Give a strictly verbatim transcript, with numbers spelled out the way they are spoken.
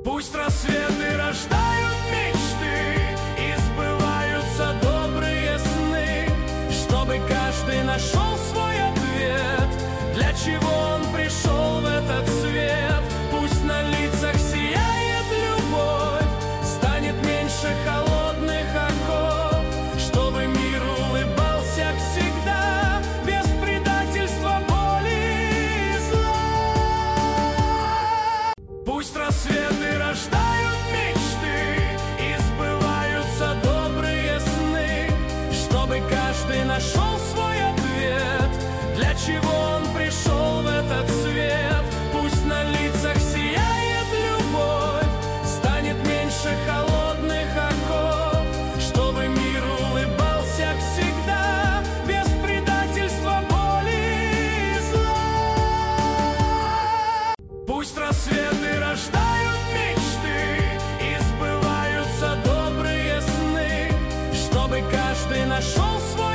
Пусть рассветы рождают мечты и сбываются добрые сны, чтобы каждый нашел свой ответ, для чего он пришел в этот свет. Пусть на лицах сияет любовь, станет меньше холодных оков, чтобы мир улыбался всегда, без предательства, боли и зла. Пусть рассветы рождают мечты и сбываются добрые сны, чтобы каждый нашел свой ответ, для чего он пришел в этот свет. Пусть на лицах сияет любовь, станет меньше холодных оков, чтобы мир улыбался всегда, без предательства, боли и зла. Пусть рассветы рождают мечты и сбываются добрые сны, чтобы каждый нашел свой